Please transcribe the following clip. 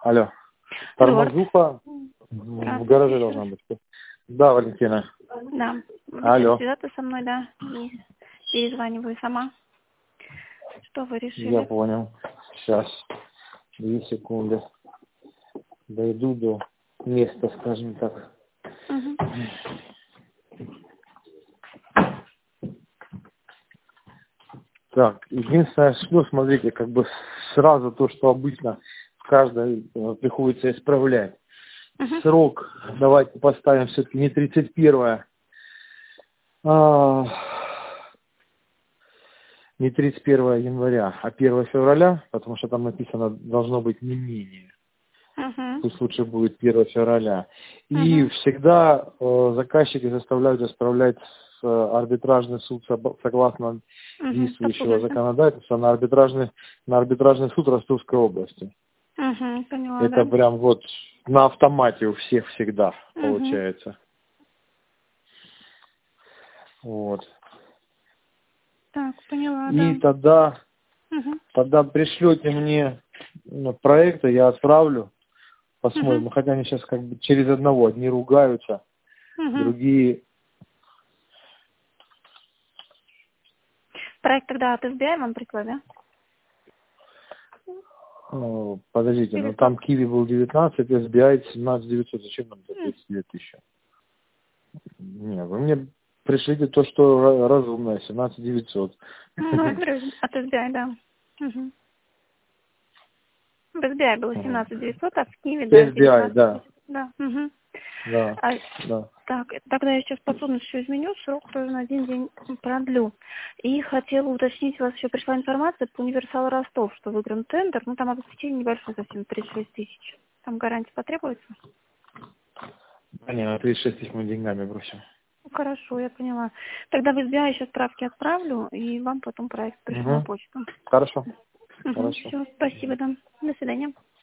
Алло. Тормозуха в гараже должна быть. Да, Валентина. Да. Алло. Связаться со мной, да. И перезваниваю сама. Что вы решили? Я понял. Сейчас. 2 секунды. Дойду до места, скажем так. Угу. Так, единственное, что, смотрите, как бы сразу то, что обычно в каждой приходится исправлять. Срок давайте поставим все-таки не 31, не 31 января, а 1 февраля, потому что там написано должно быть не менее. Пусть лучше будет 1 февраля. И всегда заказчики заставляют исправлять арбитражный суд согласно действующего законодательства на арбитражный суд Ростовской области. Поняла, это да? Прям вот на автомате у всех всегда получается. Вот. Так, поняла, И да. тогда пришлете мне проекты, я отправлю, посмотрим. Хотя они сейчас как бы через одного, одни ругаются, другие... Проект тогда от SBI вам прислали, да? Подождите, Или но там Киви был 19, SBI 17 900. Зачем нам за 32 тысячи? Не, вы мне пришлите то, что разумное, 17 900. Ну, я говорю, от SBI, да. В SBI было 17 900, а в Киеве, да, SBI, 19 да. 000. Да. Да, да. Так, тогда я сейчас подсудно все изменю, срок тоже на 1 день продлю. И хотела уточнить, у вас еще пришла информация по универсалу Ростов, что выигран тендер, ну там обеспечение небольшое совсем, 36 тысяч. Там гарантия потребуется? Да не, на 36 тысяч мы деньгами бросим. Хорошо, я поняла. Тогда в SBI еще справки отправлю, и вам потом проект пришлю на почту. Хорошо. Хорошо. Все, спасибо, да. До свидания.